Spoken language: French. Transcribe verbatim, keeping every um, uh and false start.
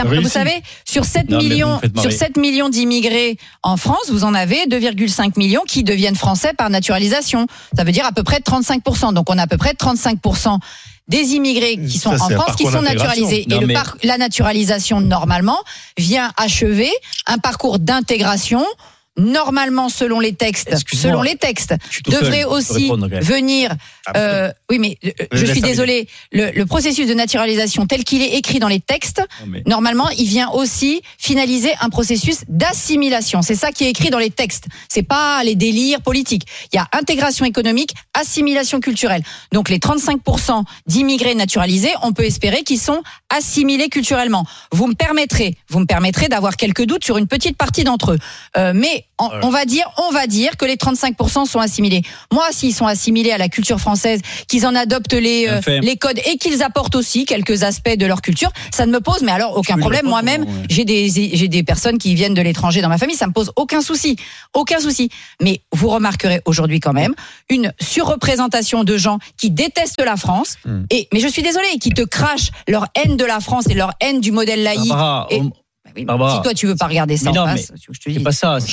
Réussi. vous savez, sur sept Non, millions, sur sept millions d'immigrés en France, vous en avez deux virgule cinq millions qui deviennent français par naturalisation. Ça veut dire à peu près trente-cinq pour cent. Donc on a à peu près treintes-cinq pour cent des immigrés qui sont ça, en France qui sont naturalisés. Non, et le mais... par- la naturalisation, normalement, vient achever un parcours d'intégration. Normalement, selon les textes, Excuse-moi, selon les textes, devrait seul, aussi venir. Euh, oui, mais euh, je suis désolée. Le, le processus de naturalisation tel qu'il est écrit dans les textes, non, mais... normalement, il vient aussi finaliser un processus d'assimilation. C'est ça qui est écrit dans les textes. C'est pas les délires politiques. Il y a intégration économique, assimilation culturelle. Donc, les trente-cinq pour cent d'immigrés naturalisés, on peut espérer qu'ils sont assimilés culturellement. Vous me permettrez, vous me permettrez d'avoir quelques doutes sur une petite partie d'entre eux. Euh, mais On, on va dire, on va dire que les trente-cinq pour cent sont assimilés. Moi, s'ils sont assimilés à la culture française, qu'ils en adoptent les euh, les codes et qu'ils apportent aussi quelques aspects de leur culture, ça ne me pose, mais alors aucun problème. Moi-même, ouais. j'ai des j'ai des personnes qui viennent de l'étranger dans ma famille, ça me pose aucun souci, aucun souci. Mais vous remarquerez aujourd'hui quand même une surreprésentation de gens qui détestent la France. Hum. Et mais je suis désolée, qui te crachent leur haine de la France et leur haine du modèle laïque. Barbara, et, on... oui, si toi tu veux pas regarder ça, mais non, en face, mais je te dis. C'est pas ça.